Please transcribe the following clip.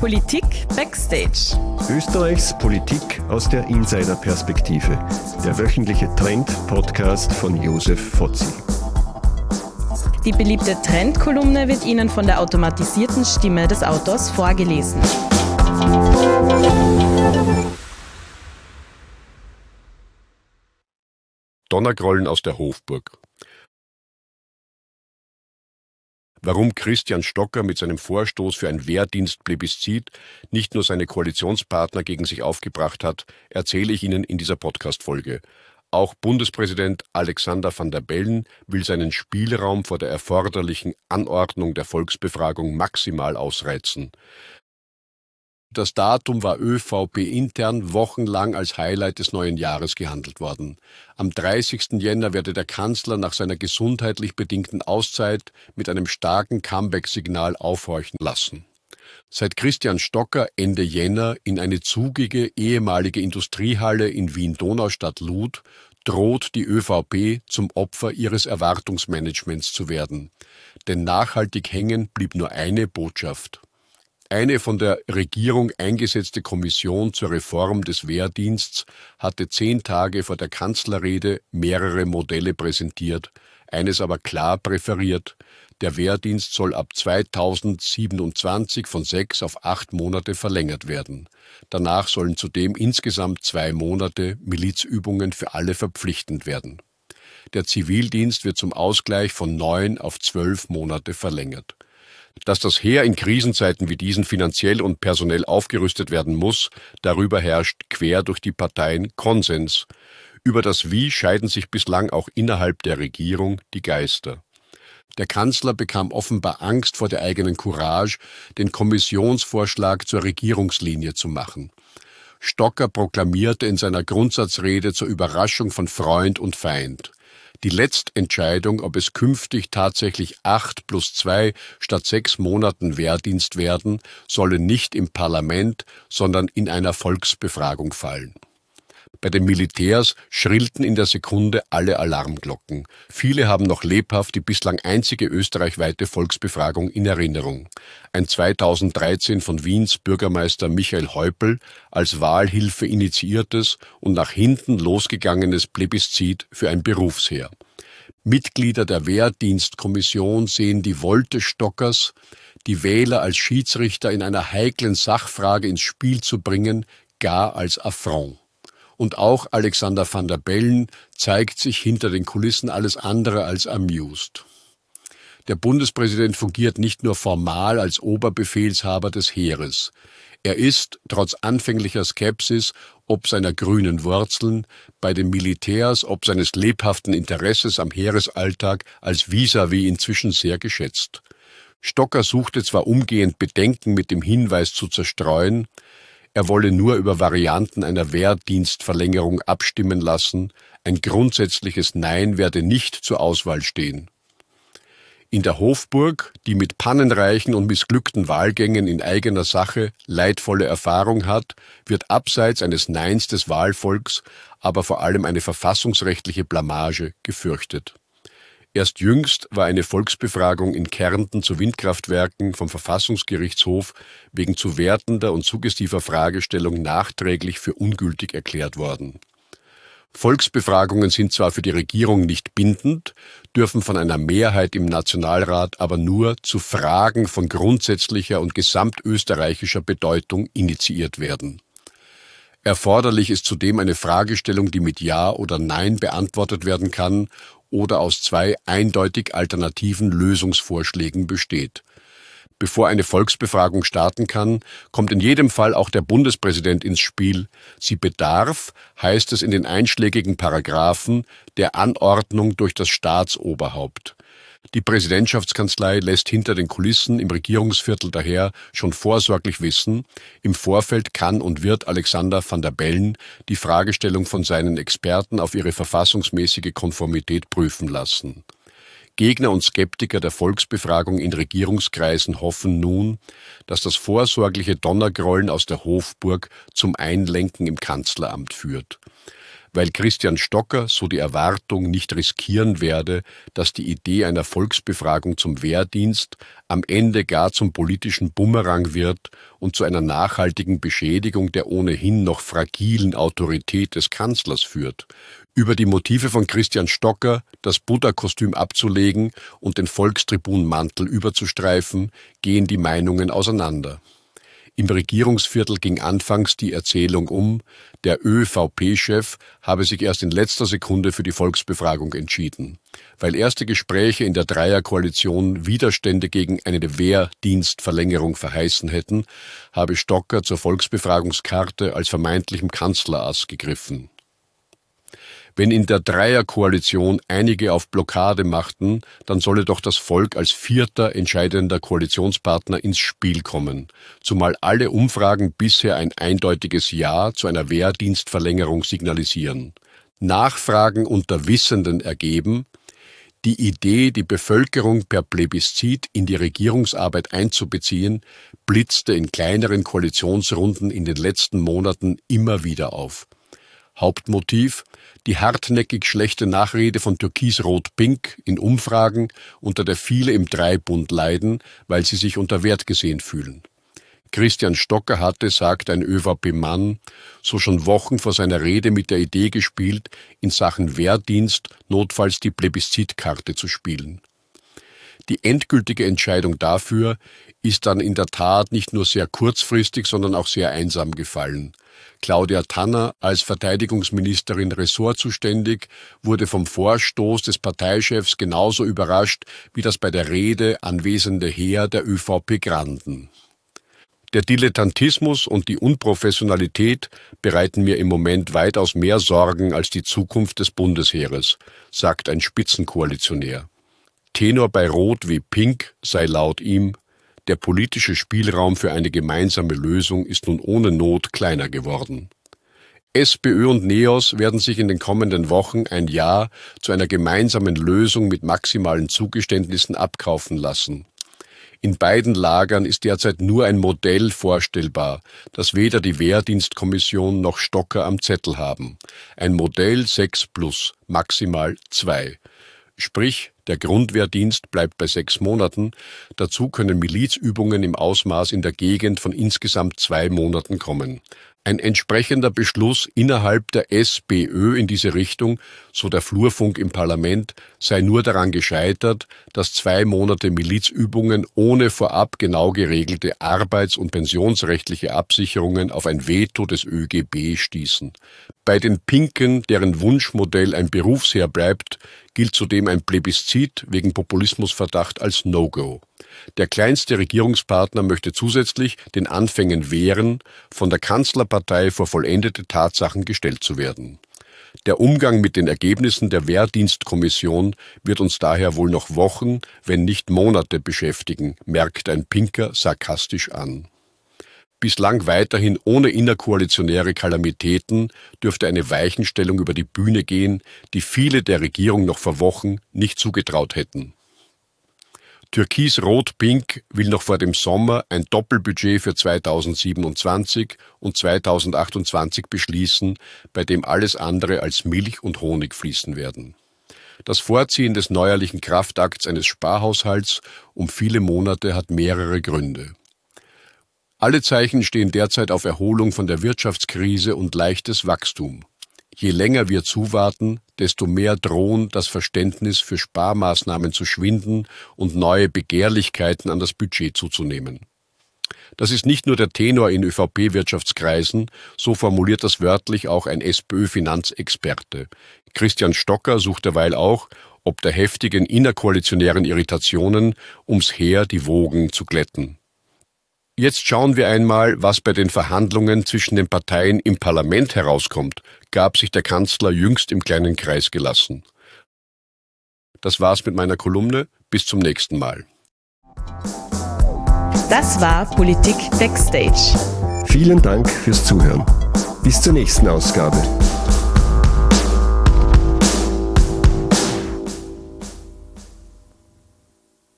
Politik Backstage. Österreichs Politik aus der Insider-Perspektive. Der wöchentliche Trend-Podcast von Josef Fotzi. Die beliebte Trendkolumne wird Ihnen von der automatisierten Stimme des Autors vorgelesen. Donnergrollen aus der Hofburg. Warum Christian Stocker mit seinem Vorstoß für ein Wehrdienstplebiscit nicht nur seine Koalitionspartner gegen sich aufgebracht hat, erzähle ich Ihnen in dieser Podcast-Folge. Auch Bundespräsident Alexander Van der Bellen will seinen Spielraum vor der erforderlichen Anordnung der Volksbefragung maximal ausreizen. Das Datum war ÖVP-intern wochenlang als Highlight des neuen Jahres gehandelt worden. Am 30. Jänner werde der Kanzler nach seiner gesundheitlich bedingten Auszeit mit einem starken Comeback-Signal aufhorchen lassen. Seit Christian Stocker Ende Jänner in eine zugige ehemalige Industriehalle in Wien-Donaustadt lud, droht die ÖVP zum Opfer ihres Erwartungsmanagements zu werden. Denn nachhaltig hängen blieb nur eine Botschaft. Eine von der Regierung eingesetzte Kommission zur Reform des Wehrdiensts hatte 10 Tage vor der Kanzlerrede mehrere Modelle präsentiert, eines aber klar präferiert: Der Wehrdienst soll ab 2027 von 6 auf 8 Monate verlängert werden. Danach sollen zudem insgesamt 2 Monate Milizübungen für alle verpflichtend werden. Der Zivildienst wird zum Ausgleich von 9 auf 12 Monate verlängert. Dass das Heer in Krisenzeiten wie diesen finanziell und personell aufgerüstet werden muss, darüber herrscht quer durch die Parteien Konsens. Über das Wie scheiden sich bislang auch innerhalb der Regierung die Geister. Der Kanzler bekam offenbar Angst vor der eigenen Courage, den Kommissionsvorschlag zur Regierungslinie zu machen. Stocker proklamierte in seiner Grundsatzrede zur Überraschung von Freund und Feind: Die Letztentscheidung, ob es künftig tatsächlich 8 + 2 statt 6 Monaten Wehrdienst werden, solle nicht im Parlament, sondern in einer Volksbefragung fallen. Bei den Militärs schrillten in der Sekunde alle Alarmglocken. Viele haben noch lebhaft die bislang einzige österreichweite Volksbefragung in Erinnerung. Ein 2013 von Wiens Bürgermeister Michael Häupl als Wahlhilfe initiiertes und nach hinten losgegangenes Plebiszit für ein Berufsheer. Mitglieder der Wehrdienstkommission sehen die Wolte Stockers, die Wähler als Schiedsrichter in einer heiklen Sachfrage ins Spiel zu bringen, gar als Affront. Und auch Alexander Van der Bellen zeigt sich hinter den Kulissen alles andere als amused. Der Bundespräsident fungiert nicht nur formal als Oberbefehlshaber des Heeres. Er ist, trotz anfänglicher Skepsis ob seiner grünen Wurzeln, bei den Militärs ob seines lebhaften Interesses am Heeresalltag als vis-à-vis inzwischen sehr geschätzt. Stocker suchte zwar umgehend Bedenken mit dem Hinweis zu zerstreuen, er wolle nur über Varianten einer Wehrdienstverlängerung abstimmen lassen, ein grundsätzliches Nein werde nicht zur Auswahl stehen. In der Hofburg, die mit pannenreichen und missglückten Wahlgängen in eigener Sache leidvolle Erfahrung hat, wird abseits eines Neins des Wahlvolks aber vor allem eine verfassungsrechtliche Blamage gefürchtet. Erst jüngst war eine Volksbefragung in Kärnten zu Windkraftwerken vom Verfassungsgerichtshof wegen zu wertender und suggestiver Fragestellung nachträglich für ungültig erklärt worden. Volksbefragungen sind zwar für die Regierung nicht bindend, dürfen von einer Mehrheit im Nationalrat aber nur zu Fragen von grundsätzlicher und gesamtösterreichischer Bedeutung initiiert werden. Erforderlich ist zudem eine Fragestellung, die mit Ja oder Nein beantwortet werden kann oder aus 2 eindeutig alternativen Lösungsvorschlägen besteht. Bevor eine Volksbefragung starten kann, kommt in jedem Fall auch der Bundespräsident ins Spiel. Sie bedarf, heißt es in den einschlägigen Paragraphen, der Anordnung durch das Staatsoberhaupt. Die Präsidentschaftskanzlei lässt hinter den Kulissen im Regierungsviertel daher schon vorsorglich wissen, im Vorfeld kann und wird Alexander Van der Bellen die Fragestellung von seinen Experten auf ihre verfassungsmäßige Konformität prüfen lassen. Gegner und Skeptiker der Volksbefragung in Regierungskreisen hoffen nun, dass das vorsorgliche Donnergrollen aus der Hofburg zum Einlenken im Kanzleramt führt. weil Christian Stocker so die Erwartung nicht riskieren werde, dass die Idee einer Volksbefragung zum Wehrdienst am Ende gar zum politischen Bumerang wird und zu einer nachhaltigen Beschädigung der ohnehin noch fragilen Autorität des Kanzlers führt. Über die Motive von Christian Stocker, das Buddha-Kostüm abzulegen und den Volkstribunmantel überzustreifen, gehen die Meinungen auseinander. Im Regierungsviertel ging anfangs die Erzählung um, der ÖVP-Chef habe sich erst in letzter Sekunde für die Volksbefragung entschieden. Weil erste Gespräche in der Dreierkoalition Widerstände gegen eine Wehrdienstverlängerung verheißen hätten, habe Stocker zur Volksbefragungskarte als vermeintlichem Kanzlerass gegriffen. Wenn in der Dreierkoalition einige auf Blockade machten, dann solle doch das Volk als vierter entscheidender Koalitionspartner ins Spiel kommen, zumal alle Umfragen bisher ein eindeutiges Ja zu einer Wehrdienstverlängerung signalisieren. Nachfragen unter Wissenden ergeben, die Idee, die Bevölkerung per Plebiszit in die Regierungsarbeit einzubeziehen, blitzte in kleineren Koalitionsrunden in den letzten Monaten immer wieder auf. Hauptmotiv: die hartnäckig schlechte Nachrede von Türkis-Rot-Pink in Umfragen, unter der viele im Dreibund leiden, weil sie sich unter Wert gesehen fühlen. Christian Stocker hatte, sagt ein ÖVP-Mann, so schon Wochen vor seiner Rede mit der Idee gespielt, in Sachen Wehrdienst notfalls die Plebiszitkarte zu spielen. Die endgültige Entscheidung dafür ist dann in der Tat nicht nur sehr kurzfristig, sondern auch sehr einsam gefallen. Claudia Tanner, als Verteidigungsministerin ressortzuständig, wurde vom Vorstoß des Parteichefs genauso überrascht wie das bei der Rede anwesende Heer der ÖVP-Granden. Der Dilettantismus und die Unprofessionalität bereiten mir im Moment weitaus mehr Sorgen als die Zukunft des Bundesheeres, sagt ein Spitzenkoalitionär. Tenor bei Rot wie Pink sei laut ihm: der politische Spielraum für eine gemeinsame Lösung ist nun ohne Not kleiner geworden. SPÖ und NEOS werden sich in den kommenden Wochen ein Ja zu einer gemeinsamen Lösung mit maximalen Zugeständnissen abkaufen lassen. In beiden Lagern ist derzeit nur ein Modell vorstellbar, das weder die Wehrdienstkommission noch Stocker am Zettel haben. Ein Modell 6+, maximal 2. Sprich, der Grundwehrdienst bleibt bei 6 Monaten, dazu können Milizübungen im Ausmaß in der Gegend von insgesamt 2 Monaten kommen. Ein entsprechender Beschluss innerhalb der SPÖ in diese Richtung, so der Flurfunk im Parlament, sei nur daran gescheitert, dass 2 Monate Milizübungen ohne vorab genau geregelte arbeits- und pensionsrechtliche Absicherungen auf ein Veto des ÖGB stießen. Bei den Pinken, deren Wunschmodell ein Berufsheer bleibt, gilt zudem ein Plebiszit wegen Populismusverdacht als No-Go. Der kleinste Regierungspartner möchte zusätzlich den Anfängen wehren, von der Kanzlerpartei vor vollendete Tatsachen gestellt zu werden. Der Umgang mit den Ergebnissen der Wehrdienstkommission wird uns daher wohl noch Wochen, wenn nicht Monate beschäftigen, merkt ein Pinker sarkastisch an. Bislang weiterhin ohne innerkoalitionäre Kalamitäten dürfte eine Weichenstellung über die Bühne gehen, die viele der Regierung noch vor Wochen nicht zugetraut hätten. Türkis-Rot-Pink will noch vor dem Sommer ein Doppelbudget für 2027 und 2028 beschließen, bei dem alles andere als Milch und Honig fließen werden. Das Vorziehen des neuerlichen Kraftakts eines Sparhaushalts um viele Monate hat mehrere Gründe. Alle Zeichen stehen derzeit auf Erholung von der Wirtschaftskrise und leichtes Wachstum. Je länger wir zuwarten, desto mehr drohen das Verständnis für Sparmaßnahmen zu schwinden und neue Begehrlichkeiten an das Budget zuzunehmen. Das ist nicht nur der Tenor in ÖVP-Wirtschaftskreisen, so formuliert das wörtlich auch ein SPÖ-Finanzexperte. Christian Stocker sucht derweil auch, ob der heftigen innerkoalitionären Irritationen ums Heer die Wogen zu glätten. Jetzt schauen wir einmal, was bei den Verhandlungen zwischen den Parteien im Parlament herauskommt, gab sich der Kanzler jüngst im kleinen Kreis gelassen. Das war's mit meiner Kolumne. Bis zum nächsten Mal. Das war Politik Backstage. Vielen Dank fürs Zuhören. Bis zur nächsten Ausgabe.